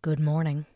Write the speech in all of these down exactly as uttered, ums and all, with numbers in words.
Good morning.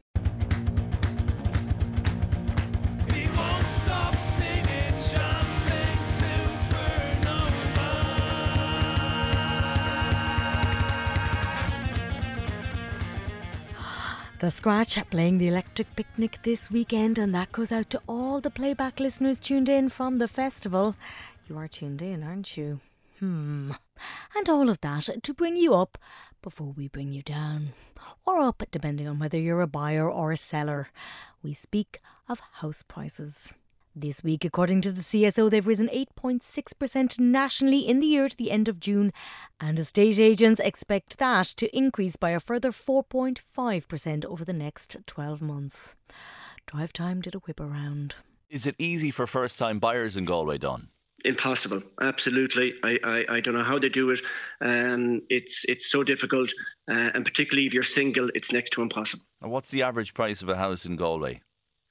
The Scratch playing the Electric Picnic this weekend, and that goes out to all the playback listeners tuned in from the festival. You are tuned in, aren't you? Hmm. And all of that to bring you up before we bring you down. Or up, depending on whether you're a buyer or a seller. We speak of house prices. This week, according to the C S O, they've risen eight point six percent nationally in the year to the end of June, and estate agents expect that to increase by a further four point five percent over the next twelve months. Drive Time did a whip around. Is it easy for first-time buyers in Galway, Don? Impossible, absolutely. I, I, I don't know how they do it. Um, it's it's so difficult, uh, and particularly if you're single, it's next to impossible. And what's the average price of a house in Galway?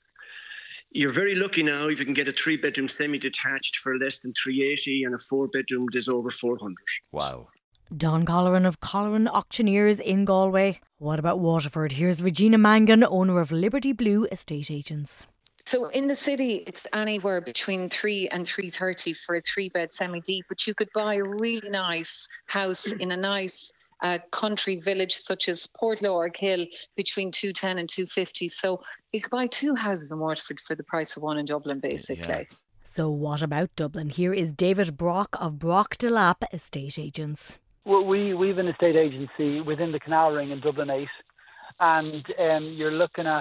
You're very lucky now if you can get a three-bedroom semi-detached for less than three eighty, and a four-bedroom is over four hundred. Wow. Don Colleran of Colleran Auctioneers in Galway. What about Waterford? Here's Regina Mangan, owner of Liberty Blue Estate Agents. So in the city, it's anywhere between three and three thirty for a three-bed semi-deep, but you could buy a really nice house in a nice uh, country village such as Portlaw or Kill between two ten and two fifty. So you could buy two houses in Waterford for the price of one in Dublin, basically. Yeah. So what about Dublin? Here is David Brock of Brock de Lapp Estate Agents. Well, we we have an estate agency within the Canal Ring in Dublin eight, and um, you're looking at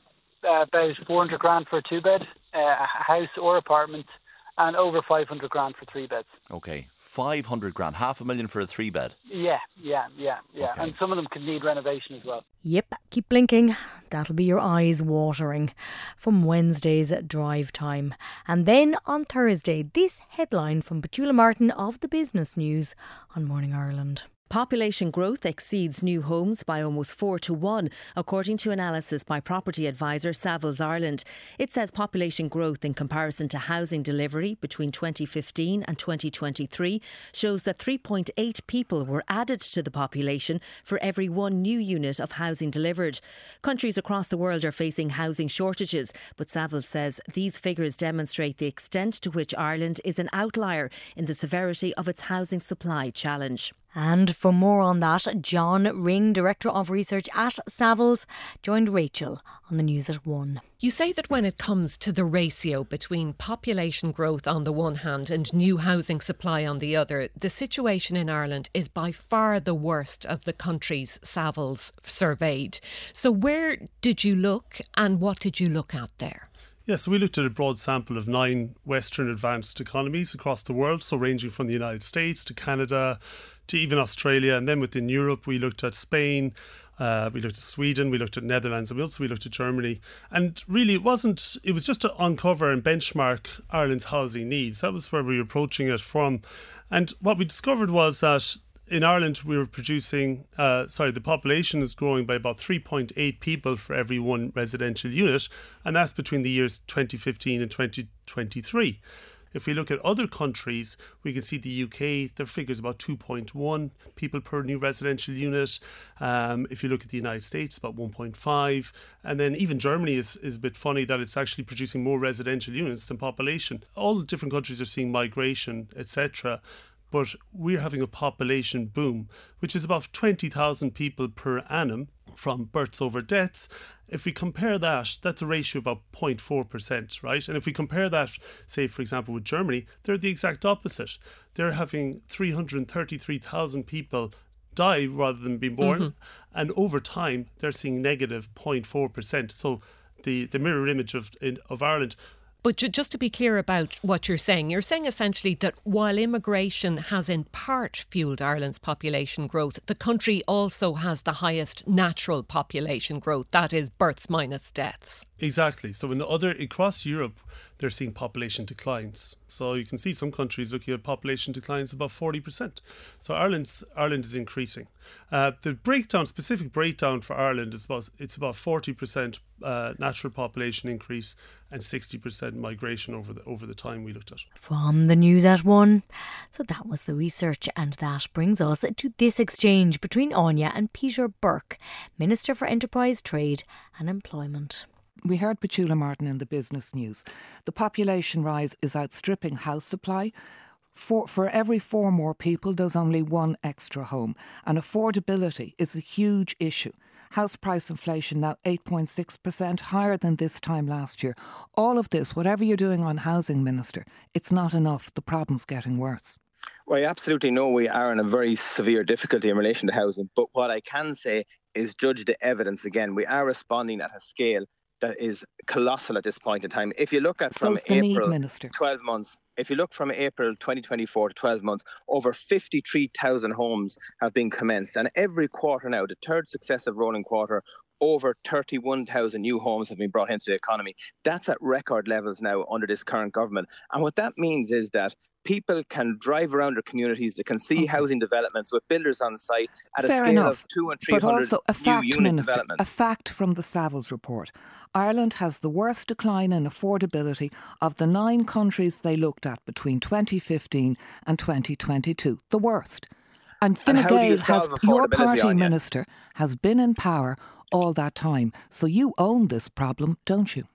uh, about four hundred grand for a two bed, uh, a house or apartment, and over five hundred grand for three beds. Okay, five hundred grand, half a million for a three bed. Yeah, yeah, yeah, yeah, Okay. and some of them could need renovation as well. Yep, keep blinking. That'll be your eyes watering from Wednesday's Drive Time. And then on Thursday, this headline from Petula Martin of the Business News on Morning Ireland. Population growth exceeds new homes by almost four to one, according to analysis by property advisor Savills Ireland. It says population growth in comparison to housing delivery between twenty fifteen and twenty twenty-three shows that three point eight people were added to the population for every one new unit of housing delivered. Countries across the world are facing housing shortages, but Savills says these figures demonstrate the extent to which Ireland is an outlier in the severity of its housing supply challenge. And for more on that, John Ring, Director of Research at Savills, joined Rachel on the news at one. You say that when it comes to the ratio between population growth on the one hand and new housing supply on the other, the situation in Ireland is by far the worst of the countries Savills surveyed. So where did you look and what did you look at there? Yes, we looked at a broad sample of nine Western advanced economies across the world, so ranging from the United States to Canada to even Australia. And then within Europe, we looked at Spain, uh, we looked at Sweden, we looked at Netherlands, and also we looked at Germany. And really, it wasn't, it was just to uncover and benchmark Ireland's housing needs. That was where we were approaching it from. And what we discovered was that in Ireland, we were producing, uh, sorry, the population is growing by about three point eight people for every one residential unit, and that's between the years twenty fifteen and twenty twenty-three. If we look at other countries, we can see the U K, their figure's about two point one people per new residential unit. Um, if you look at the United States, about one point five. And then even Germany is, is a bit funny that it's actually producing more residential units than population. All the different countries are seeing migration, et cetera. But we're having a population boom, which is about twenty thousand people per annum from births over deaths. If we compare that, that's a ratio of about zero point four percent, right? And if we compare that, say, for example, with Germany, they're the exact opposite. They're having three hundred thirty-three thousand people die rather than being born. Mm-hmm. And over time, they're seeing negative zero point four percent. So the, the mirror image of in, of Ireland. But just to be clear about what you're saying, you're saying essentially that while immigration has in part fuelled Ireland's population growth, the country also has the highest natural population growth, that is births minus deaths. Exactly. So in other across Europe, they're seeing population declines. So you can see some countries looking at population declines above forty percent. So Ireland's, Ireland is increasing. Uh, the breakdown, specific breakdown for Ireland is about, it's about forty percent uh, natural population increase and sixty percent migration over the, over the time we looked at. From the News at One. So that was the research, and that brings us to this exchange between Anya and Peter Burke, Minister for Enterprise, Trade and Employment. We heard Petula Martin in the Business News. The population rise is outstripping house supply. For, for every four more people, there's only one extra home. And affordability is a huge issue. House price inflation now eight point six percent, higher than this time last year. All of this, whatever you're doing on housing, Minister, it's not enough. The problem's getting worse. Well, I absolutely know we are in a very severe difficulty in relation to housing. But what I can say is judge the evidence again. We are responding at a scale that is colossal at this point in time. If you look at from April, Minister. twelve months, if you look from April twenty twenty-four to twelve months, over fifty-three thousand homes have been commenced. And every quarter now, the third successive rolling quarter, over thirty-one thousand new homes have been brought into the economy. That's at record levels now under this current government. And what that means is that people can drive around their communities, they can see okay. housing developments with builders on site at Fair a scale enough. of two and three hundred but also a new fact, unit Minister, developments. A fact from the Savills report. Ireland has the worst decline in affordability of the nine countries they looked at between twenty fifteen and twenty twenty-two. The worst. And Fine Gael, you has, your party, Anya? Minister, has been in power all that time. So you own this problem, don't you?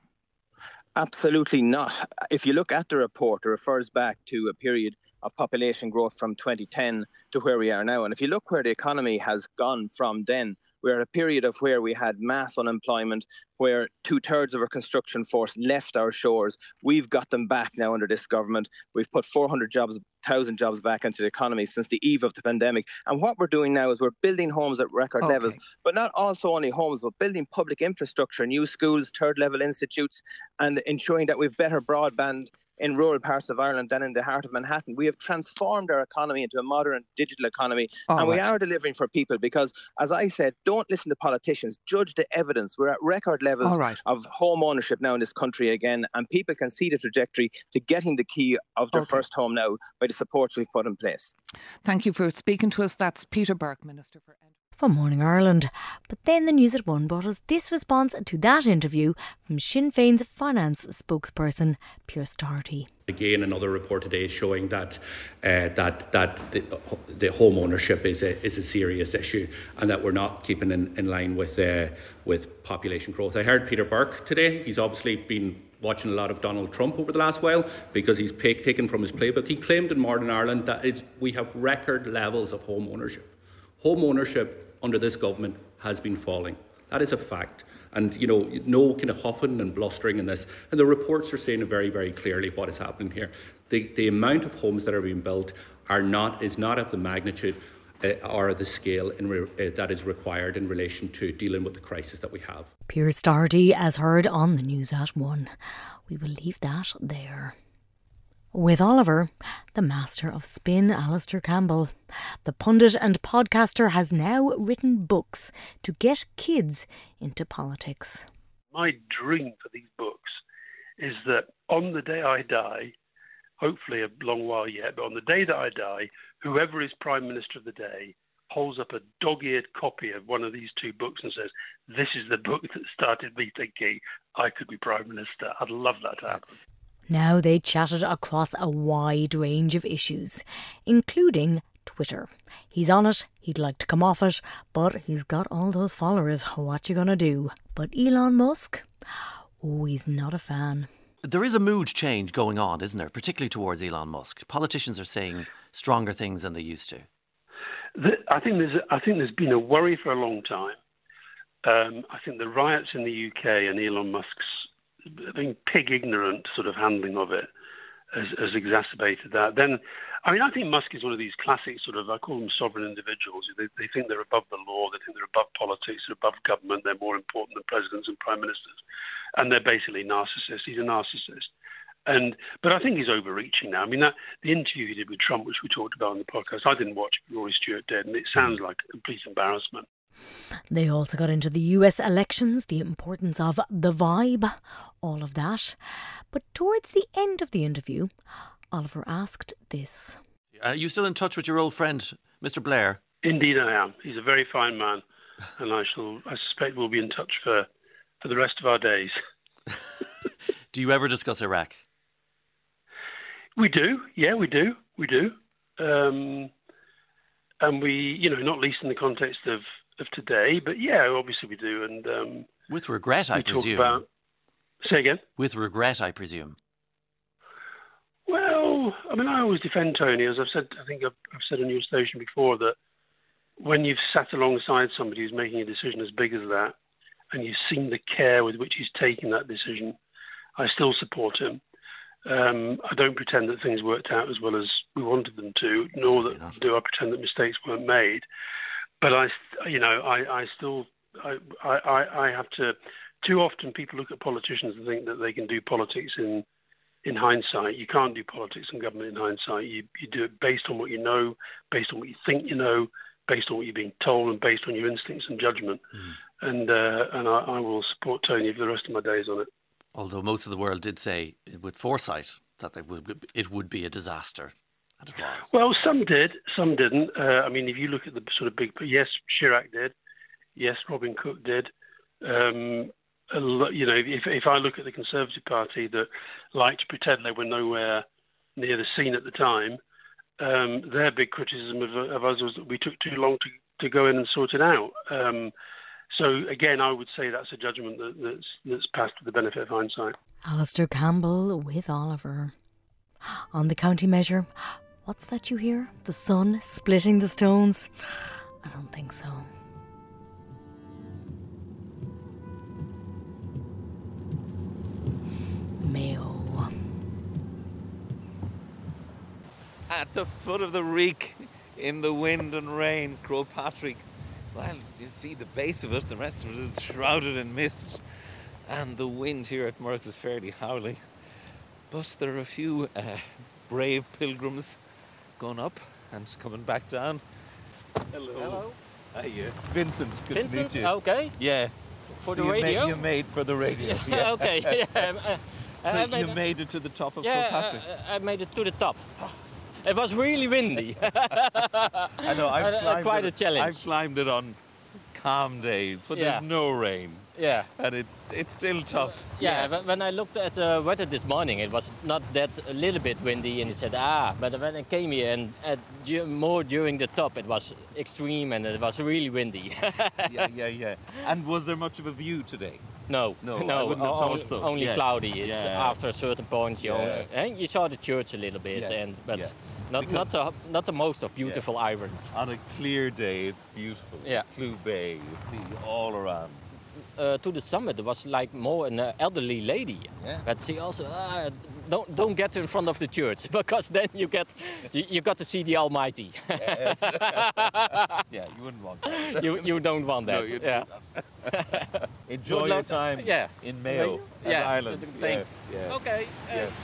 Absolutely not. If you look at the report, it refers back to a period of population growth from twenty ten to where we are now. And if you look where the economy has gone from then, we're at a period of where we had mass unemployment, where two-thirds of our construction force left our shores. We've got them back now under this government. We've put four hundred jobs, one thousand jobs back into the economy since the eve of the pandemic. And what we're doing now is we're building homes at record okay. levels, but not also only homes, but building public infrastructure, new schools, third-level institutes, and ensuring that we've better broadband in rural parts of Ireland than in the heart of Manhattan. We have transformed our economy into a modern digital economy, All and right. we are delivering for people because, as I said, don't listen to politicians, judge the evidence. We're at record levels right. of home ownership now in this country again, and people can see the trajectory to getting the key of their okay. first home now by the supports we've put in place. Thank you for speaking to us. That's Peter Burke, Minister for Enterprise. For Morning Ireland. But then the News at One brought us this response to that interview from Sinn Féin's finance spokesperson, Pearse Doherty. Again, another report today showing that uh, that that the, the home ownership is a is a serious issue, and that we're not keeping in, in line with uh, with population growth. I heard Peter Burke today. He's obviously been watching a lot of Donald Trump over the last while because he's pay, taken from his playbook. He claimed in Northern Ireland that it's, we have record levels of home ownership. Home ownership under this government has been falling. That is a fact. And, you know, no kind of huffing and blustering in this. And the reports are saying very, very clearly what is happening here. The, the amount of homes that are being built are not is not of the magnitude uh, or the scale in re, uh, that is required in relation to dealing with the crisis that we have. Pearse Doherty, as heard on the News at One. We will leave that there. With Oliver, the master of spin, Alistair Campbell. The pundit and podcaster has now written books to get kids into politics. My dream for these books is that on the day I die, hopefully a long while yet, but on the day that I die, whoever is Prime Minister of the day holds up a dog-eared copy of one of these two books and says, this is the book that started me thinking I could be Prime Minister. I'd love that to happen. Now they chatted across a wide range of issues, including Twitter. He's on it, he'd like to come off it, but he's got all those followers. What you gonna do? But Elon Musk? Oh, he's not a fan. There is a mood change going on, isn't there? Particularly towards Elon Musk. Politicians are saying stronger things than they used to. I think there's I think there's been a worry for a long time. Um, I think the riots in the U K and Elon Musk's being pig ignorant sort of handling of it has, has exacerbated that. Then, I mean, I think Musk is one of these classic sort of, I call them sovereign individuals. They, they think they're above the law, they think they're above politics, they're above government, they're more important than presidents and prime ministers. And they're basically narcissists. He's a narcissist. And but I think he's overreaching now. I mean, that the interview he did with Trump, which we talked about on the podcast, I didn't watch, Rory Stewart did, and it sounds like a complete embarrassment. They also got into the U S elections, the importance of the vibe, all of that. But towards the end of the interview, Oliver asked this. Are you still in touch with your old friend, Mister Blair? Indeed I am. He's a very fine man, and I shall. I suspect we'll be in touch for, for the rest of our days. Do you ever discuss Iraq? We do, yeah, we do, we do. Um, and we, you know, not least in the context of, of today, but yeah, obviously we do. And um, with regret, I presume. About, say again? With regret, I presume. Well, I mean, I always defend Tony, as I've said. I think I've, I've said on your station before that when you've sat alongside somebody who's making a decision as big as that, and you've seen the care with which he's taking that decision, I still support him. Um, I don't pretend that things worked out as well as we wanted them to, nor that, do I pretend that mistakes weren't made. But I, you know, I, I still, I, I, I have to. Too often, people look at politicians and think that they can do politics in, in hindsight. You can't do politics and government in hindsight. You, you do it based on what you know, based on what you think you know, based on what you're being told, and based on your instincts and judgment. Mm. And uh, and I, I will support Tony for the rest of my days on it. Although most of the world did say, with foresight, that they would, it would be a disaster. And it was. Well, some did, some didn't. Uh, I mean, if you look at the sort of big... Yes, Chirac did. Yes, Robin Cook did. Um, a lo- you know, if, if I look at the Conservative Party that liked to pretend they were nowhere near the scene at the time, um, their big criticism of, of us was that we took too long to, to go in and sort it out. Um So, again, I would say that's a judgment that, that's, that's passed with the benefit of hindsight. Alistair Campbell with Oliver. On the county measure, what's that you hear? The sun splitting the stones? I don't think so. Mayo. At the foot of the reek, in the wind and rain, Croagh Patrick. Well, you see the base of it, the rest of it is shrouded in mist, and the wind here at Merks is fairly howling. But there are a few uh, brave pilgrims going up and coming back down. Hello. Hello. Hi, uh, Vincent. Good Vincent? to meet you. Okay. Yeah. For so the you radio? Made, you made for the radio. Yeah, yeah. okay. Yeah, um, uh, so I made you a, made it to the top of yeah, Croagh Patrick? uh, I made it to the top. It was really windy. I know, I've uh, climbed quite it, a challenge. I've climbed it on calm days, but Yeah. there's no rain. Yeah. And it's it's still tough. Yeah, yeah. When I looked at the weather this morning, it was not that a little bit windy, and it said, ah, but when I came here and at, more during the top, it was extreme and it was really windy. yeah, yeah, yeah. And was there much of a view today? No, no, no, I wouldn't have thought only, so. only yeah. cloudy. It's yeah. after a certain point, you, yeah. know, and you saw the church a little bit, yes. and but yeah. not not the, not the most of beautiful yeah. islands. On a clear day, it's beautiful. Yeah, Clew Bay, you see all around. Uh, to the summit, there was like more an uh, elderly lady, yeah. but she also uh, don't don't get in front of the church because then you get you, you got to see the Almighty. Yes. yeah, you wouldn't want that. you you don't want that. No, you yeah. don't. Enjoy your time yeah. in Mayo, yeah. Ireland. Thanks. Yeah. Yeah. Okay. Uh, yeah.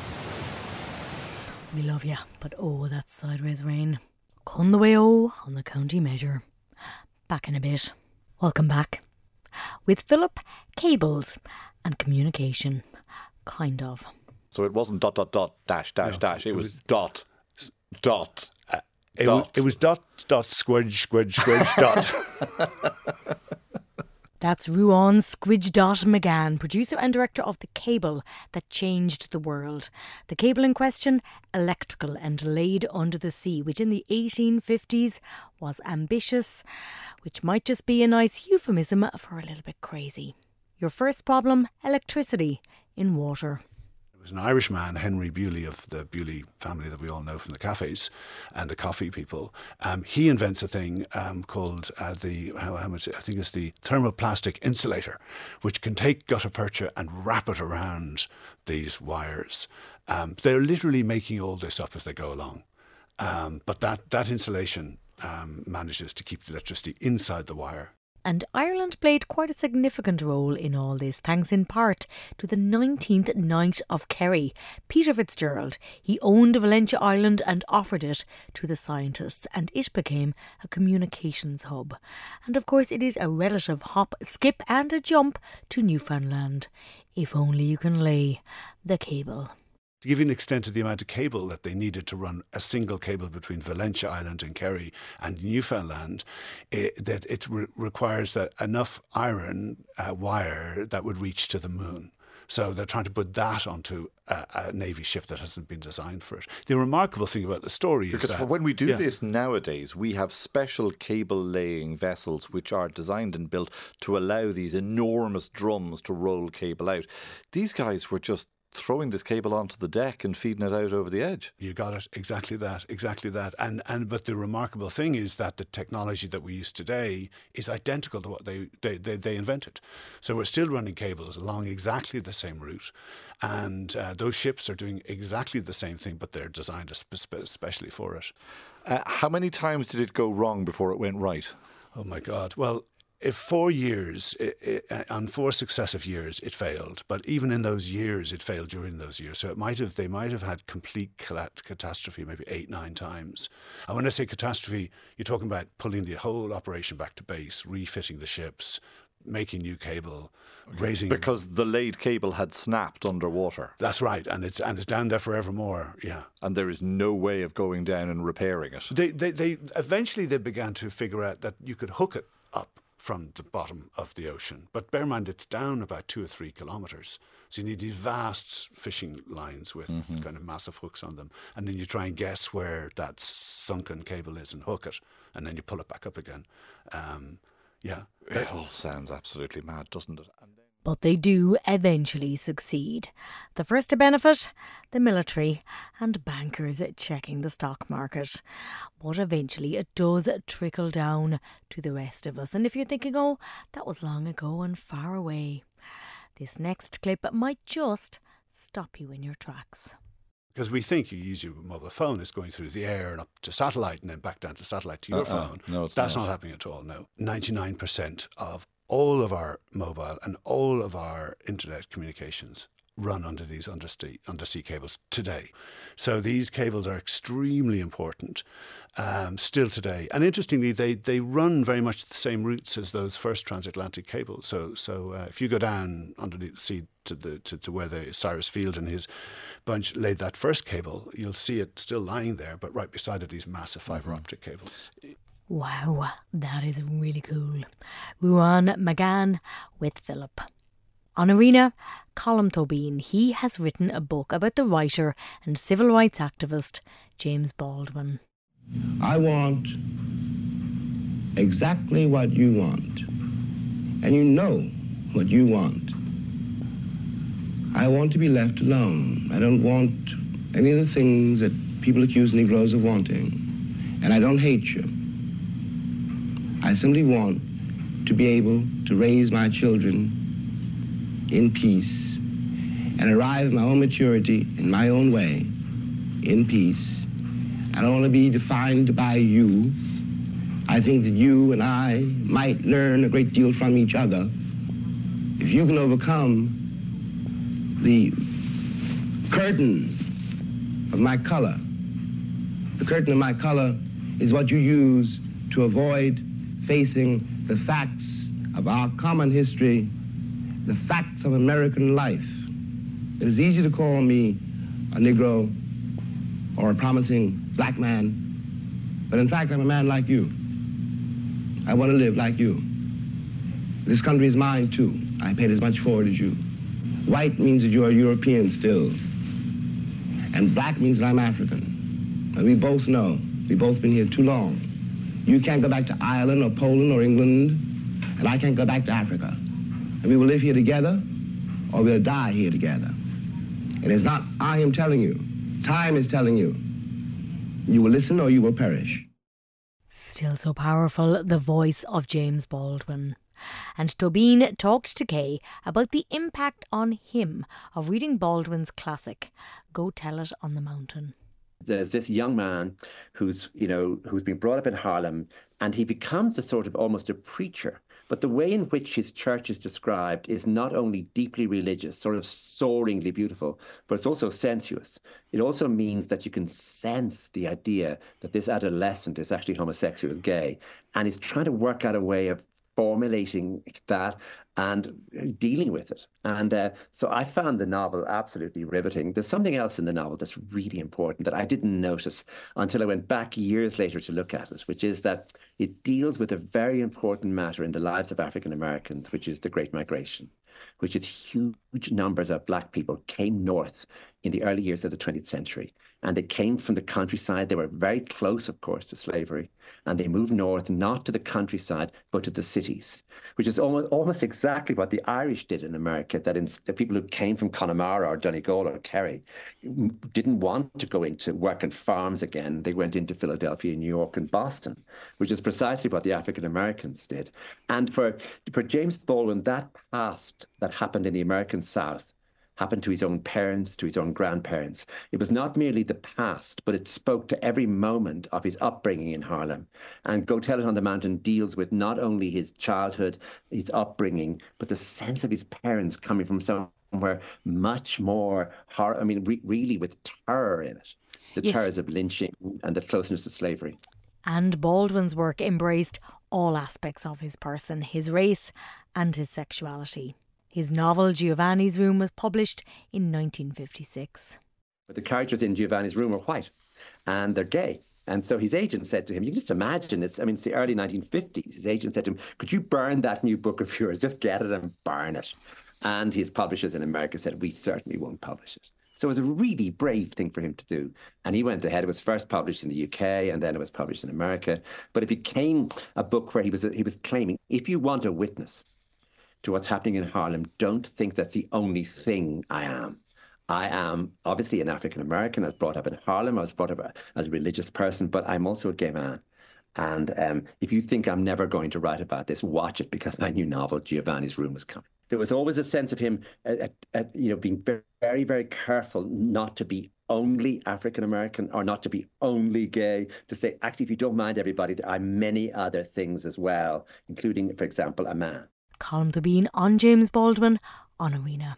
We love you, but oh, that's sideways rain. Come the way oh on the county measure. Back in a bit. Welcome back. With Philip, cables and communication. Kind of. So it wasn't dot, dot, dot, dash, dash, no, dash. It, it was, was dot, s- dot, uh, it, dot. Was, it was dot, dot, squidge, squidge, squidge, dot. That's Ruan Squidge Dot McGann, producer and director of The Cable That Changed the World. The cable in question, electrical and laid under the sea, which in the eighteen fifties was ambitious, which might just be a nice euphemism for a little bit crazy. Your first problem, electricity in water. It was an Irish man, Henry Bewley, of the Bewley family that we all know from the cafes and the coffee people. Um, he invents a thing um, called uh, the, how, how much, I think it's the thermoplastic insulator, which can take gutta percha and wrap it around these wires. Um, they're literally making all this up as they go along. Um, but that, that insulation um, manages to keep the electricity inside the wire. And Ireland played quite a significant role in all this, thanks in part to the nineteenth Knight of Kerry, Peter Fitzgerald. He owned Valentia Island and offered it to the scientists, and it became a communications hub. And of course it is a relative hop, skip and a jump to Newfoundland. If only you can lay the cable. To give you an extent of the amount of cable that they needed to run a single cable between Valentia Island and Kerry and Newfoundland, it, that it re- requires that enough iron uh, wire that would reach to the moon. So they're trying to put that onto a, a Navy ship that hasn't been designed for it. The remarkable thing about the story is because that... when we do yeah. this nowadays, we have special cable-laying vessels which are designed and built to allow these enormous drums to roll cable out. These guys were just throwing this cable onto the deck and feeding it out over the edge. You got it. Exactly that. Exactly that. And and but the remarkable thing is that the technology that we use today is identical to what they, they, they, they invented. So we're still running cables along exactly the same route. And uh, those ships are doing exactly the same thing, but they're designed especially for it. Uh, how many times did it go wrong before it went right? Oh, my God. Well, if four years, it, it, on four successive years, it failed. But even in those years, it failed during those years. So it might have, they might have had complete catastrophe, maybe eight, nine times. And when I say catastrophe, you're talking about pulling the whole operation back to base, refitting the ships, making new cable, raising... Because the laid cable had snapped underwater. That's right, and it's and it's down there forevermore, yeah. And there is no way of going down and repairing it. They, they, they Eventually they began to figure out that you could hook it up from the bottom of the ocean. But bear in mind, it's down about two or three kilometres. So you need these vast fishing lines with mm-hmm. kind of massive hooks on them. And then you try and guess where that sunken cable is and hook it. And then you pull it back up again. Um, yeah. It all sounds absolutely mad, doesn't it? But they do eventually succeed. The first to benefit, the military and bankers checking the stock market. But eventually it does trickle down to the rest of us. And if you're thinking, oh, that was long ago and far away, this next clip might just stop you in your tracks. Because we think you use your mobile phone, it's going through the air and up to satellite and then back down to satellite to your uh-uh. phone. No, it's That's not. not happening at all, no. ninety-nine percent of all of our mobile and all of our internet communications run under these undersea, undersea cables today. So these cables are extremely important um, still today. And interestingly, they, they run very much the same routes as those first transatlantic cables. So so uh, if you go down under the sea to, the, to, to where the Cyrus Field and his bunch laid that first cable, you'll see it still lying there, but right beside it, these massive fibre optic cables. Wow, that is really cool. We were on McGann with Philip. On Arena, Colm Tóibín, he has written a book about the writer and civil rights activist James Baldwin. I want exactly what you want, and you know what you want. I want to be left alone. I don't want any of the things that people accuse Negroes of wanting, and I don't hate you. I simply want to be able to raise my children in peace and arrive at my own maturity in my own way, in peace. I don't want to be defined by you. I think that you and I might learn a great deal from each other if you can overcome the curtain of my color. The curtain of my color is what you use to avoid facing the facts of our common history, the facts of American life. It is easy to call me a Negro or a promising black man, but in fact, I'm a man like you. I want to live like you. This country is mine too. I paid as much for it as you. White means that you are European still, and black means that I'm African. And we both know, we've both been here too long. You can't go back to Ireland or Poland or England, and I can't go back to Africa. And we will live here together, or we'll die here together. It is not I am telling you. Time is telling you. You will listen or you will perish. Still so powerful, the voice of James Baldwin. And Tóibín talked to Kay about the impact on him of reading Baldwin's classic, Go Tell It on the Mountain. There's this young man who's, you know, who's been brought up in Harlem, and he becomes a sort of almost a preacher. But the way in which his church is described is not only deeply religious, sort of soaringly beautiful, but it's also sensuous. It also means that you can sense the idea that this adolescent is actually homosexual, is gay, and he's trying to work out a way of formulating that and dealing with it. And uh, so I found the novel absolutely riveting. There's something else in the novel that's really important that I didn't notice until I went back years later to look at it, which is that it deals with a very important matter in the lives of African Americans, which is the Great Migration, which is huge numbers of black people came north in the early years of the twentieth century. And they came from the countryside. They were very close, of course, to slavery. And they moved north, not to the countryside, but to the cities, which is almost, almost exactly what the Irish did in America, that in, the people who came from Connemara or Donegal or Kerry didn't want to go into work on farms again. They went into Philadelphia, New York, and Boston, which is precisely what the African Americans did. And for, for James Baldwin, that past that happened in the American South happened to his own parents, to his own grandparents. It was not merely the past, but it spoke to every moment of his upbringing in Harlem. And Go Tell It on the Mountain deals with not only his childhood, his upbringing, but the sense of his parents coming from somewhere much more, hor- I mean, re- really with terror in it. The Yes. terrors of lynching and the closeness to slavery. And Baldwin's work embraced all aspects of his person, his race and his sexuality. His novel Giovanni's Room was published in nineteen fifty-six. But the characters in Giovanni's Room are white and they're gay. And so his agent said to him, you can just imagine, it's, I mean, it's the early nineteen fifties. His agent said to him, could you burn that new book of yours? Just get it and burn it. And his publishers in America said, we certainly won't publish it. So it was a really brave thing for him to do. And he went ahead. It was first published in the U K and then it was published in America. But it became a book where he was he was claiming, if you want a witness to what's happening in Harlem, don't think that's the only thing I am. I am obviously an African American. I was brought up in Harlem. I was brought up as a religious person, but I'm also a gay man. And um, if you think I'm never going to write about this, watch it, because my new novel, Giovanni's Room, is coming. There was always a sense of him, uh, uh, you know, being very, very careful not to be only African American or not to be only gay, to say, actually, if you don't mind everybody, there are many other things as well, including, for example, a man. Colm Tóibín on James Baldwin on Arena.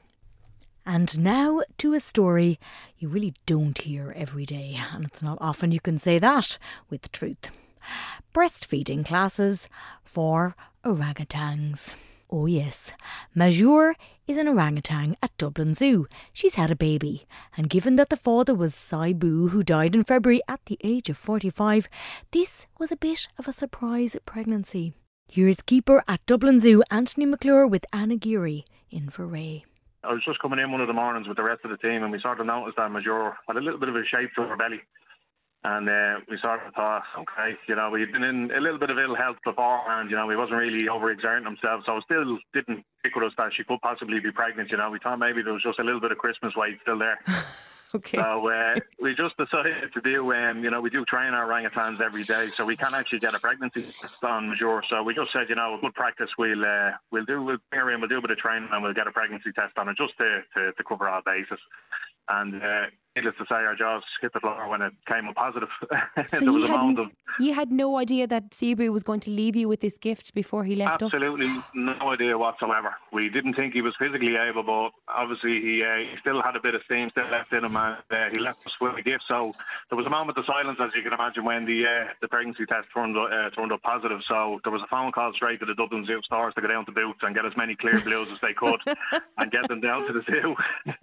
And now to a story you really don't hear every day, and it's not often you can say that with truth. Breastfeeding classes for orangutans. Oh yes, Majur is an orangutan at Dublin Zoo. She's had a baby, and given that the father was Saibu, who died in February at the age of forty-five, this was a bit of a surprise pregnancy. Here's keeper at Dublin Zoo, Anthony McClure, with Anna Geary in for Ray. I was just coming in one of the mornings with the rest of the team, and we sort of noticed that Major had a little bit of a shape to her belly. And uh, we sort of thought, okay, you know, we'd been in a little bit of ill health beforehand, you know, we wasn't really overexerting himself, so it still didn't stick with us that she could possibly be pregnant, you know. We thought maybe there was just a little bit of Christmas weight still there. Okay. So uh, we just decided to do, um, you know, we do train our orangutans every day, so we can actually get a pregnancy test on Major. So we just said, you know, good practice, we'll uh, we'll do, we'll bring her in, we'll do a bit of training, and we'll get a pregnancy test on her, just to, to, to cover all bases. And uh, needless to say, our jaws hit the floor when it came up positive. So there was you, a had, moment of you had no idea that Saibu was going to leave you with this gift before he left absolutely off? no idea whatsoever. We didn't think he was physically able, but obviously he, uh, he still had a bit of steam still left in him, and uh, he left us with a gift. So there was a moment of silence, as you can imagine, when the uh, the pregnancy test turned uh, turned up positive. So there was a phone call straight to the Dublin Zoo stores to go down to Boots and get as many clear blues as they could and get them down to the zoo.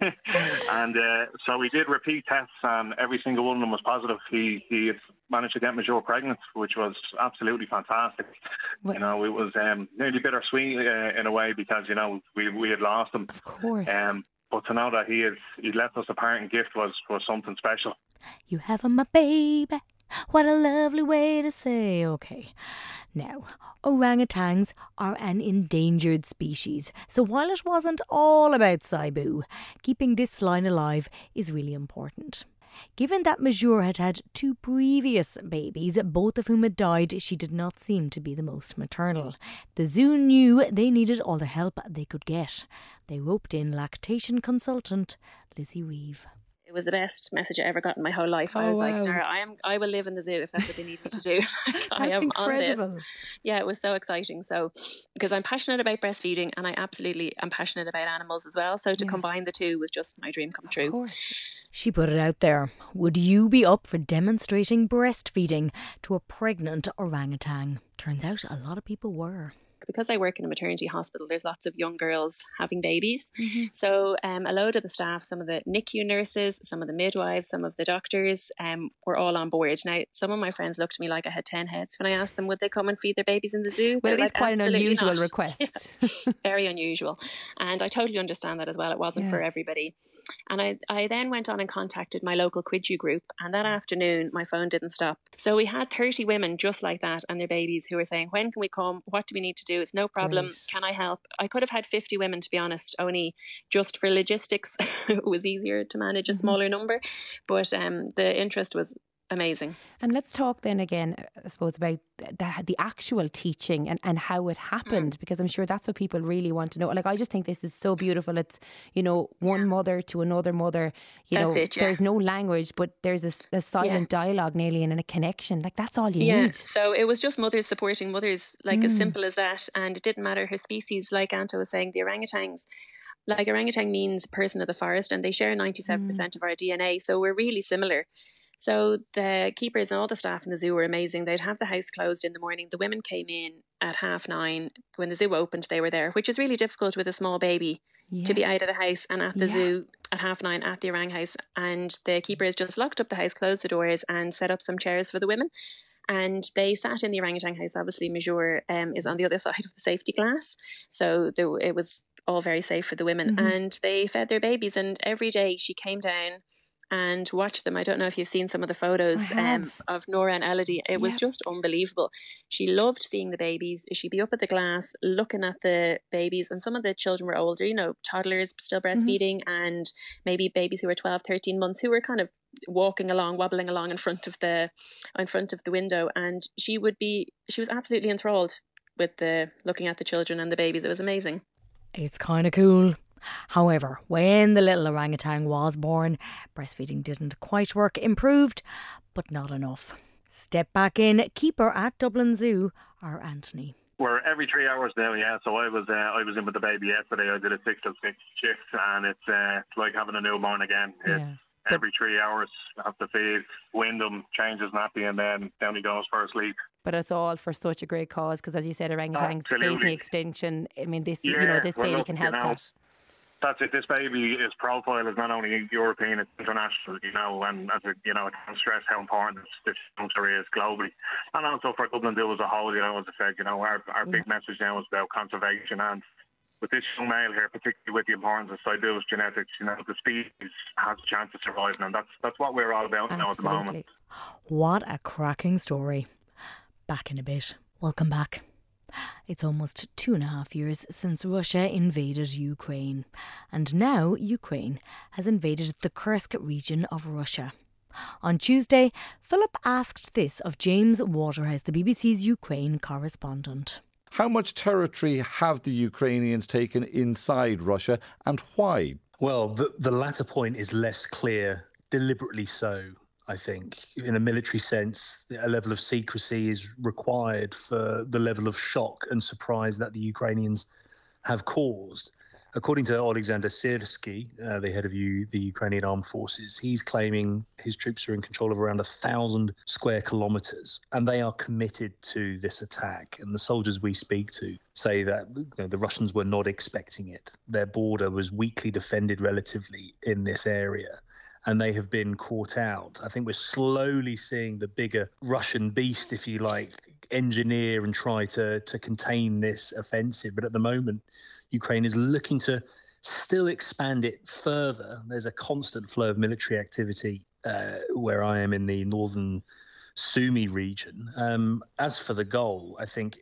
And uh, so we did repeat tests, and every single one of them was positive. He he managed to get Major pregnant, which was absolutely fantastic. What? You know, it was um, nearly bittersweet uh, in a way, because, you know, we we had lost him. Of course. Um, but to know that he is he left us a parting gift was, was something special. You have my baby. What a lovely way to say. Okay. Now, orangutans are an endangered species, so while it wasn't all about Saibu, keeping this line alive is really important. Given that Majur had had two previous babies, both of whom had died, she did not seem to be the most maternal. The zoo knew they needed all the help they could get. They roped in lactation consultant Lizzie Reeve. It was the best message I ever got in my whole life. Oh, I was wow. like, Dara, I am, I will live in the zoo if that's what they need me to do. I am incredible. on this. Yeah, it was so exciting. So, because I'm passionate about breastfeeding, and I absolutely am passionate about animals as well. So to Yeah. combine the two was just my dream come true. Of course. She put it out there. Would you be up for demonstrating breastfeeding to a pregnant orangutan? Turns out a lot of people were. because I work in a maternity hospital, there's lots of young girls having babies. Mm-hmm. So um, a load of the staff, some of the N I C U nurses, some of the midwives, some of the doctors um, were all on board. Now, some of my friends looked at me like I had ten heads when I asked them, would they come and feed their babies in the zoo? Well, They're it is like, quite an "Absolutely unusual not." request. Yeah, very unusual. And I totally understand that as well. It wasn't Yeah. for everybody. And I, I then went on and contacted my local Quidju group. And that afternoon, my phone didn't stop. So we had thirty women just like that and their babies who were saying, when can we come? What do we need to do? It's no problem. Right. Can I help? I could have had fifty women, to be honest, only just for logistics. It was easier to manage a Mm-hmm. smaller number. But um, the interest was amazing. And let's talk then again, I suppose, about the, the actual teaching and, and how it happened, because I'm sure that's what people really want to know. Like, I just think this is so beautiful. It's, you know, one mother to another mother, you That's know, it, yeah. there's no language, but there's a, a silent dialogue nearly and a connection. Like, that's all you Yeah, need. so it was just mothers supporting mothers, like as Mm. simple as that. And it didn't matter her species, like Anto was saying, the orangutans. Like, orangutan means person of the forest, and they share ninety-seven percent of our D N A. So we're really similar. So the keepers and all the staff in the zoo were amazing. They'd have the house closed in the morning. The women came in at half nine. When the zoo opened, they were there, which is really difficult with a small baby to be Yes. out of the house and at the Yeah. zoo at half nine at the orang house. And the keepers just locked up the house, closed the doors and set up some chairs for the women. And they sat in the orangutan house. Obviously, Majur um, is on the other side of the safety glass. So there, it was all very safe for the women. Mhm. And they fed their babies. And every day she came down and watched them. I don't know if you've seen some of the photos I um, have. of Nora and Elodie. It was Yep. just unbelievable. She loved seeing the babies. She'd be up at the glass looking at the babies, and some of the children were older, you know, toddlers still breastfeeding, and maybe babies who were twelve, thirteen months who were kind of walking along, wobbling along in front of the in front of the window. And she would be she was absolutely enthralled with the looking at the children and the babies. It was amazing. It's kind of cool. However, when the little orangutan was born, breastfeeding didn't quite work. Improved, but not enough. Step back in, keeper at Dublin Zoo, our Anthony. We're every three hours now, yeah. So I was uh, I was in with the baby yesterday. I did a six to six shift, and it's uh, it's like having a newborn again. It's Yeah. every three hours. I have to feed, wind him, change his nappy, and then down he goes for a sleep. But it's all for such a great cause, because as you said, orangutans Absolutely. facing extinction. I mean, this you Yeah, know this well, baby look, can you help know, that. That's it. This baby, his profile is not only European, it's international, you know, and as a, you know, I can't stress how important this, this country is globally. And also for Dublin Zoo as a whole, you know, as I said, you know, our, our big message now is about conservation. And with this young male here, particularly with the importance of Sidus genetics, you know, the species has a chance of surviving. And that's, that's what we're all about now at the moment. What a cracking story. Back in a bit. Welcome back. It's almost two and a half years since Russia invaded Ukraine. And now Ukraine has invaded the Kursk region of Russia. On Tuesday, Philip asked this of James Waterhouse, the B B C's Ukraine correspondent. How much territory have the Ukrainians taken inside Russia, and why? Well, the, the latter point is less clear, deliberately so, I think. In a military sense, a level of secrecy is required for the level of shock and surprise that the Ukrainians have caused. According to Alexander Syrsky, uh, the head of U- the Ukrainian Armed Forces, he's claiming his troops are in control of around a thousand square kilometres, and they are committed to this attack. And the soldiers we speak to say that you know, the Russians were not expecting it. Their border was weakly defended relatively in this area, and they have been caught out. I think we're slowly seeing the bigger Russian beast, if you like, engineer and try to, to contain this offensive. But at the moment, Ukraine is looking to still expand it further. There's a constant flow of military activity uh, where I am in the northern Sumy region. Um, as for the goal, I think,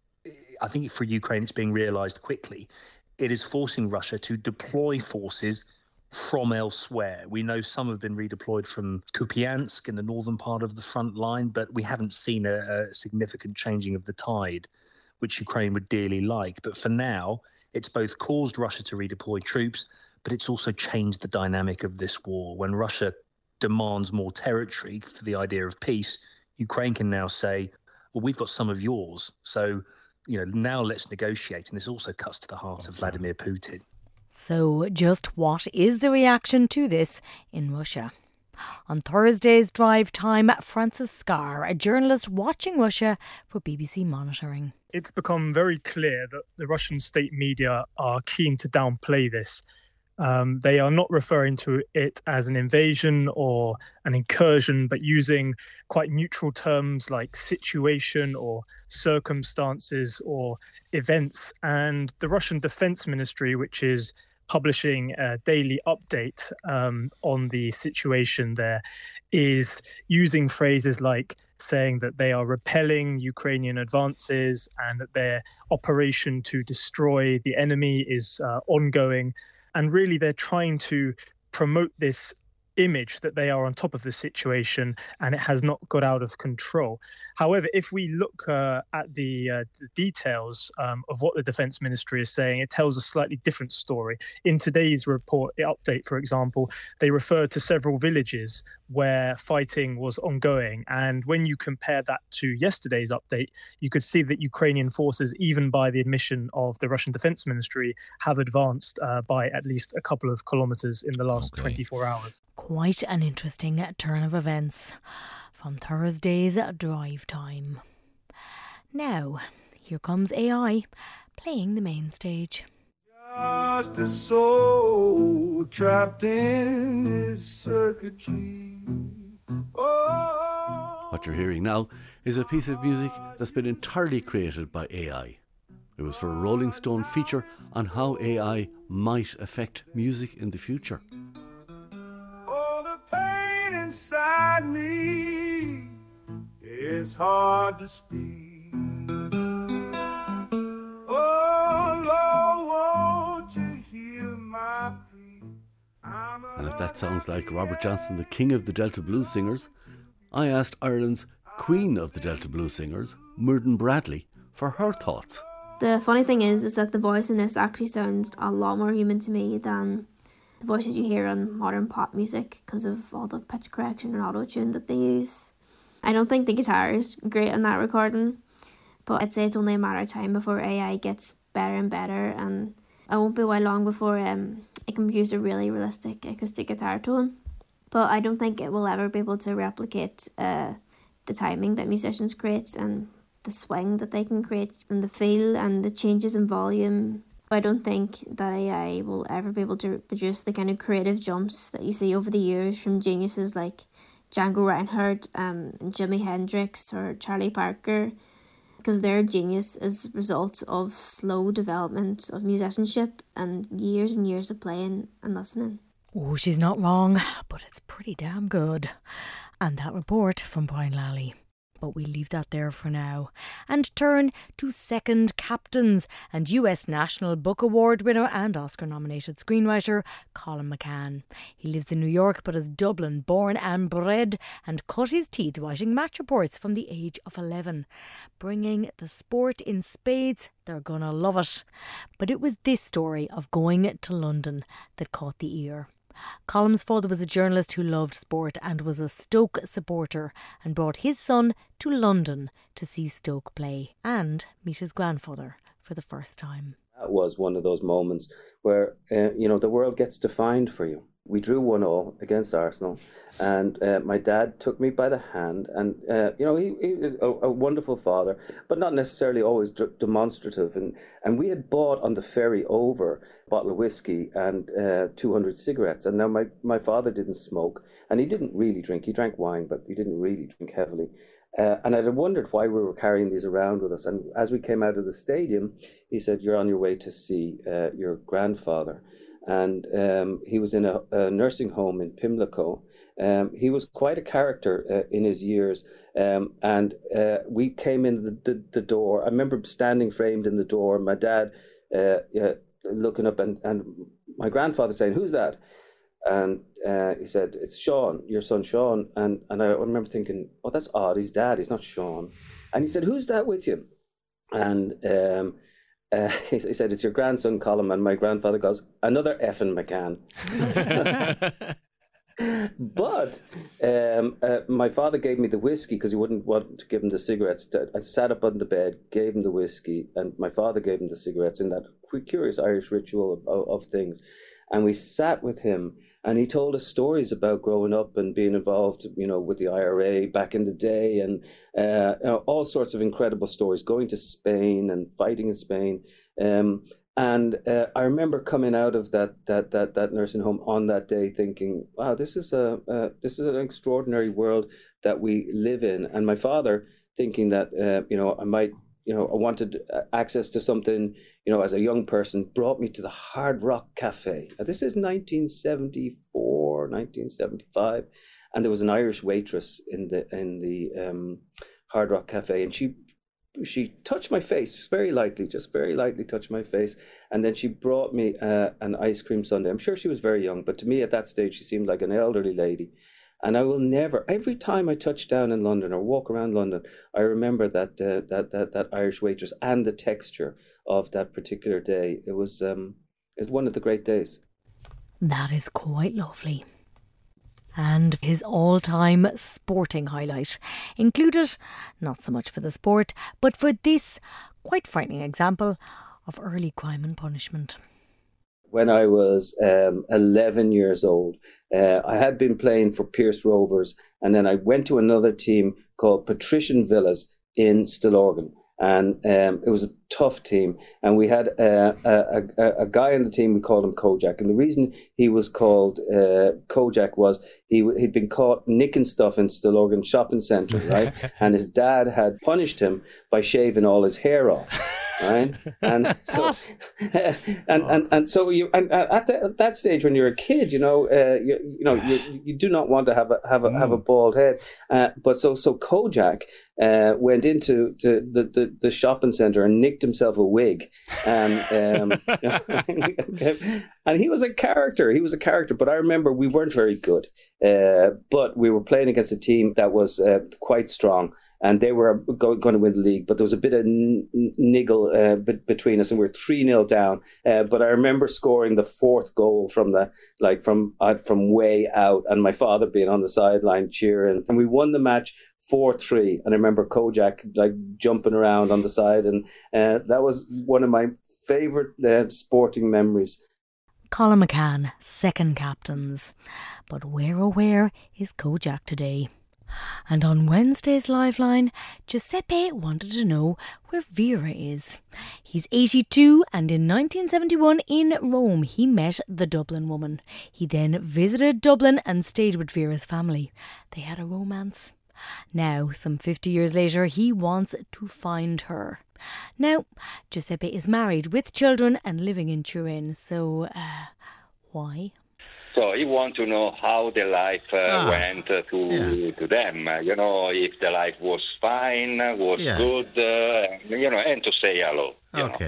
I think for Ukraine, it's being realised quickly. It is forcing Russia to deploy forces from elsewhere. We know some have been redeployed from Kupiansk in the northern part of the front line, but we haven't seen a, a significant changing of the tide, which Ukraine would dearly like. But for now, it's both caused Russia to redeploy troops, but it's also changed the dynamic of this war. When Russia demands more territory for the idea of peace, Ukraine can now say, well, we've got some of yours. So, you know, now let's negotiate. And this also cuts to the heart of Vladimir Putin. So, just what is the reaction to this in Russia? On Thursday's Drive Time, Francis Scar, a journalist watching Russia for B B C Monitoring. It's become very clear that the Russian state media are keen to downplay this. Um, they are not referring to it as an invasion or an incursion, but using quite neutral terms like situation or circumstances or events. And the Russian Defense Ministry, which is publishing a daily update um, on the situation there, is using phrases like saying that they are repelling Ukrainian advances and that their operation to destroy the enemy is uh, ongoing. And really, they're trying to promote this image that they are on top of the situation and it has not got out of control. However, if we look uh, at the, uh, the details um, of what the Defense Ministry is saying, it tells a slightly different story. In today's report update, for example, they refer to several villages where fighting was ongoing. And when you compare that to yesterday's update, you could see that Ukrainian forces, even by the admission of the Russian Defense Ministry, have advanced uh, by at least a couple of kilometers in the last okay. twenty-four hours. Quite an interesting turn of events from Thursday's Drive Time. Now, here comes A I playing the main stage. Just a soul trapped in this circuitry. Oh. What you're hearing now is a piece of music that's been entirely created by A I. It was for a Rolling Stone feature on how A I might affect music in the future. Oh, the pain inside me is hard to speak. And if that sounds like Robert Johnson, the king of the Delta Blues singers, I asked Ireland's queen of the Delta Blues singers, Murden Bradley, for her thoughts. The funny thing is, is that the voice in this actually sounds a lot more human to me than the voices you hear on modern pop music because of all the pitch correction and auto-tune that they use. I don't think the guitar is great on that recording, but I'd say it's only a matter of time before A I gets better and better, and it won't be a while long before um, it can produce a really realistic acoustic guitar tone. But I don't think it will ever be able to replicate uh, the timing that musicians create and the swing that they can create and the feel and the changes in volume. I don't think that A I will ever be able to produce the kind of creative jumps that you see over the years from geniuses like Django Reinhardt, um, and Jimi Hendrix or Charlie Parker, because their genius is a result of slow development of musicianship and years and years of playing and listening. Oh, she's not wrong, but it's pretty damn good. And that report from Brian Lally. But we leave that there for now and turn to Second Captains and U S National Book Award winner and Oscar-nominated screenwriter Colin McCann. He lives in New York but is Dublin born and bred and cut his teeth writing match reports from the age of eleven. Bringing the sport in spades, they're gonna love it. But it was this story of going to London that caught the ear. Colm's father was a journalist who loved sport and was a Stoke supporter and brought his son to London to see Stoke play and meet his grandfather for the first time. That was one of those moments where, uh, you know, the world gets defined for you. We drew one all against Arsenal, and uh, my dad took me by the hand, and uh, you know, he, he was a, a wonderful father, but not necessarily always d- demonstrative. And, and we had bought on the ferry over a bottle of whiskey and uh, two hundred cigarettes. And now my, my father didn't smoke, and he didn't really drink. He drank wine, but he didn't really drink heavily. Uh, and I'd wondered why we were carrying these around with us. And as we came out of the stadium, he said, "You're on your way to see uh, your grandfather." And um, he was in a, a nursing home in Pimlico. Um, he was quite a character uh, in his years. Um, and uh, we came in the, the, the door. I remember standing framed in the door, my dad uh, uh, looking up and, and my grandfather saying, "Who's that?" And uh, he said, "It's Sean, your son Sean." And, and I remember thinking, "Oh, that's odd. He's dad. He's not Sean." And he said, "Who's that with you?" And um, Uh, he, he said, "It's your grandson, Colin." And my grandfather goes, "Another effing McCann." But um, uh, my father gave me the whiskey because he wouldn't want to give him the cigarettes. I sat up on the bed, gave him the whiskey, and my father gave him the cigarettes in that curious Irish ritual of, of, of things. And we sat with him, And he told us stories about growing up and being involved, you know, with the I R A back in the day, and uh, you know, all sorts of incredible stories, going to Spain and fighting in Spain. Um, and uh, I remember coming out of that, that that that nursing home on that day thinking, wow, this is a uh, this is an extraordinary world that we live in. And my father thinking that, uh, you know, I might, you know, I wanted access to something, you know, as a young person, brought me to the Hard Rock Cafe. Now, this is nineteen seventy-four, nineteen seventy-five, and there was an Irish waitress in the in the um, Hard Rock Cafe, and she she touched my face just very lightly, just very lightly touched my face, and then she brought me uh, an ice cream sundae. I'm sure she was very young, but to me at that stage she seemed like an elderly lady. And I will never, every time I touch down in London or walk around London, I remember that uh, that that that Irish waitress and the texture of that particular day. It was um, it was one of the great days. That is quite lovely. And his all-time sporting highlight included, not so much for the sport, but for this quite frightening example of early crime and punishment. When I was um, eleven years old, uh, I had been playing for Pierce Rovers, and then I went to another team called Patrician Villas in Stillorgan. And um, it was a tough team. And we had uh, a, a, a guy on the team, we called him Kojak. And the reason he was called uh, Kojak was he, he'd been caught nicking stuff in Stillorgan shopping centre, right? And his dad had punished him by shaving all his hair off. Right, and so, and, and and so you, and at, the, at that stage when you're a kid, you know, uh, you, you know, you, you do not want to have a have a have a bald head. Uh, but so so Kojak uh, went into to the, the, the shopping centre and nicked himself a wig, and um, and he was a character. He was a character. But I remember we weren't very good, uh, but we were playing against a team that was uh, quite strong. And they were go- going to win the league, but there was a bit of n- niggle uh, b- between us, and we were three nil down. Uh, but I remember scoring the fourth goal from the like from uh, from way out, and my father being on the sideline cheering. And we won the match four three. And I remember Kojak like jumping around on the side, and uh, that was one of my favourite uh, sporting memories. Colin McCann, second captains. But where oh where is Kojak today? And on Wednesday's Liveline, Giuseppe wanted to know where Vera is. He's eighty-two, and in nineteen seventy-one in Rome he met the Dublin woman. He then visited Dublin and stayed with Vera's family. They had a romance. Now, some fifty years later, he wants to find her. Now, Giuseppe is married with children and living in Turin, so uh, why? So he want to know how the life uh, ah, went uh, to yeah. to them. Uh, you know, if the life was fine, was yeah. good, uh, you know, and to say hello. Okay. Know.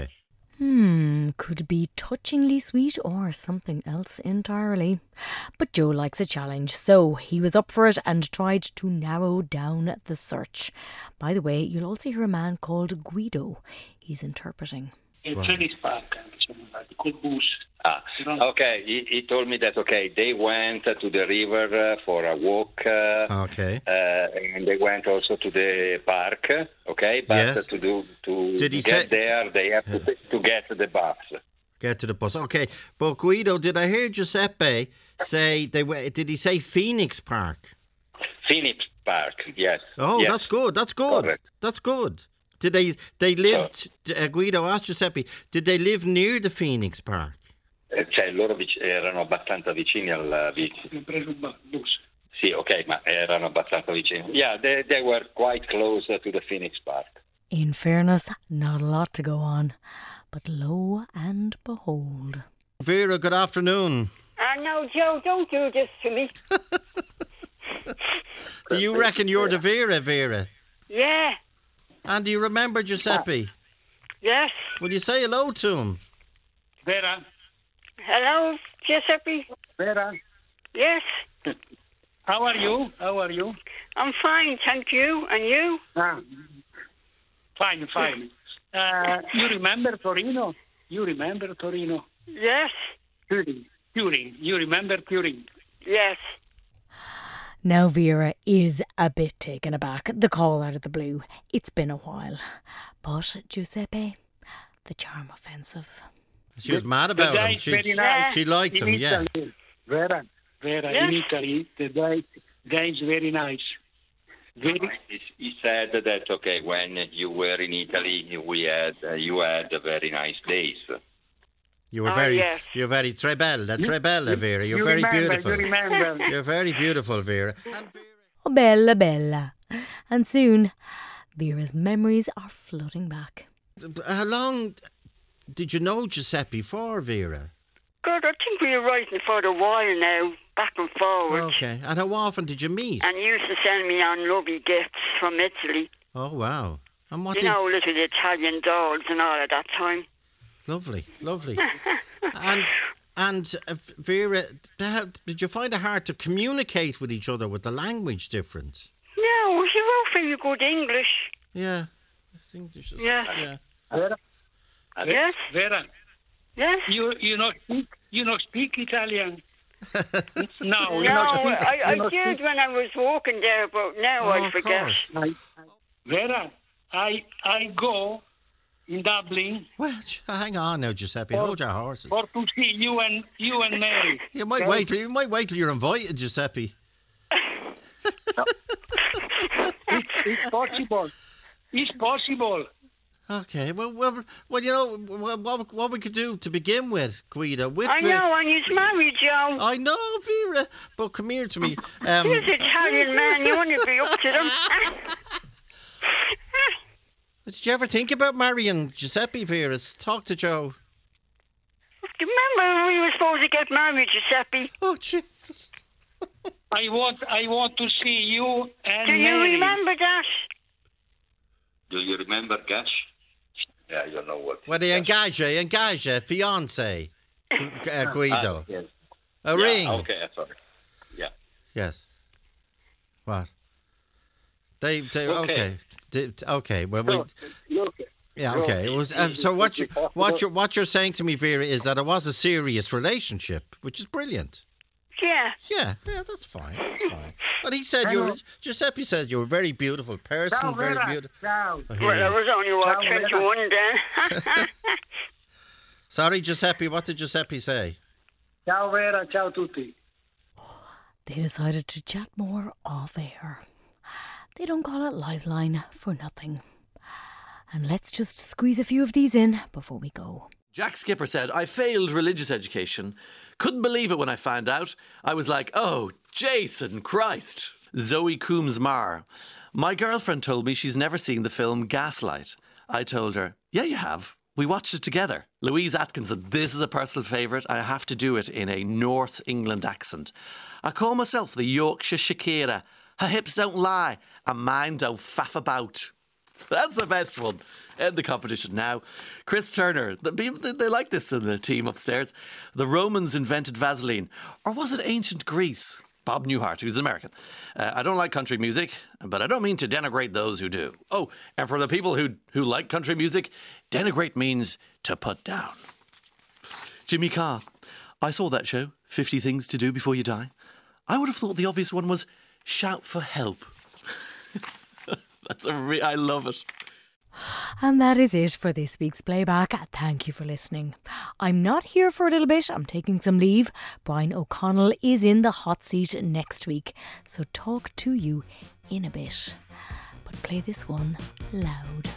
Hmm, could be touchingly sweet or something else entirely. But Joe likes a challenge, so he was up for it and tried to narrow down the search. By the way, you'll also hear a man called Guido. He's interpreting. In Phoenix Park, called Bus. Ah, okay. He, he told me that, okay, they went to the river uh, for a walk. Uh, okay. Uh, and they went also to the park, okay? But yes. to do to Did he get say... there, they have to, to get the bus. Get to the bus. Okay. But Guido, did I hear Giuseppe say, they went, did he say Phoenix Park? Phoenix Park, yes. Oh, yes. that's good. That's good. Correct. That's good. Did they, they lived, uh, Guido asked Giuseppe, did they live near the Phoenix Park? Cioè, loro vic- erano abbastanza vicini al vicino. Sì, ok, ma erano abbastanza vicini. Yeah, they, they were quite close to the Phoenix Park. In fairness, not a lot to go on. But lo and behold. Vera, good afternoon. Uh, no, Joe, don't do this to me. Do you reckon you're the Vera, Vera? Yeah. And do you remember Giuseppe? Yes. Will you say hello to him? Vera. Hello, Giuseppe. Vera. Yes. How are you? How are you? I'm fine, thank you. And you? Ah, fine, fine. Uh, you remember Torino? You remember Torino? Yes. Turin. Turin. You remember Turin? Yes. Now Vera is a bit taken aback. The call out of the blue. It's been a while. But Giuseppe, the charm offensive. She was mad about him. She, very nice. she liked him, yeah. Vera, Vera, Yes. in Italy, the guy, guy is very nice. Very, He he said that, okay, when you were in Italy, we had uh, you had very nice days. You were Oh, very, yes. you're very tre bella, You- tre bella, you- Vera. You're you very remember, you beautiful. remember. You're very beautiful, Vera. Oh, bella, bella. And soon, Vera's memories are flooding back. How long did you know Giuseppe for, Vera? God, I think we were writing for a while now, back and forward. Okay. And how often did you meet? And he used to send me on lovely gifts from Italy. Oh, wow. And what you did... know, little Italian dolls and all at that time. Lovely, lovely. and and uh, Vera, how, did you find it hard to communicate with each other with the language difference? No, he wrote very good English. Yeah. I think there's just, Yes. yeah. Vera, Yes? Vera, Yes? you you not speak you not speak Italian. no, No, you not speak, I, I you not did speak. when I was walking there, but now Oh, I of forget. course. I, Vera, I I go in Dublin. Well, hang on now, Giuseppe. Hold your horses. Or to see you and you and Mary. You might Okay? wait. till- You might wait till you're invited, Giuseppe. It's, it's possible. It's possible. Okay. Well, well, well. You know what, what, what we could do to begin with, Guido. With I Ve- know, and he's married, Joe. I know, Vera. But come here to me. Um, He's an Italian man. You want to be up to them. Did you ever think about marrying Giuseppe, Vera? Talk to Joe. Do you remember we were supposed to get married, Giuseppe? Oh, Jesus. I want I want to see you and Do you Mary. remember that? Do you remember Gash? Yeah, you know what. Well, the engage, engage, fiance, Gu- uh, Guido. Ah, yes. A Yeah, ring. Okay, sorry. Yeah. Yes. What? They, they okay. Okay. Did- okay. Well, we. Look, Yeah. look, Okay. It was, um, so what you what you what you're saying to me, Vera, is that it was a serious relationship, which is brilliant. Yeah. Yeah. Yeah. That's fine. That's fine. But he said you were, Giuseppe said you were a very beautiful person. Ciao, very Vera. beautiful. Ciao. I hear Well, I you. was only, what, Ciao, Vera. twenty-one then. Sorry, Giuseppe. What did Giuseppe say? Ciao Vera, ciao tutti. They decided to chat more off air. They don't call it Liveline for nothing. And let's just squeeze a few of these in before we go. Jack Skipper said, I failed religious education. Couldn't believe it when I found out. I was like, oh, Jason Christ. Zoe Coombs Marr. My girlfriend told me she's never seen the film Gaslight. I told her, yeah, you have. We watched it together. Louise Atkinson, this is a personal favourite. I have to do it in a North England accent. I call myself the Yorkshire Shakira. Her hips don't lie, and mine don't faff about. That's the best one. End the competition now. Chris Turner. The people, they, they like this in the team upstairs. The Romans invented Vaseline. Or was it ancient Greece? Bob Newhart, who's American. Uh, I don't like country music, but I don't mean to denigrate those who do. Oh, and for the people who, who like country music, denigrate means to put down. Jimmy Carr. I saw that show, fifty Things to Do Before You Die. I would have thought the obvious one was shout for help. That's a re- I love it. And that is it for this week's playback. Thank you for listening. I'm not here for a little bit. I'm taking some leave. Brian O'Connell is in the hot seat next week. So talk to you in a bit. But play this one loud.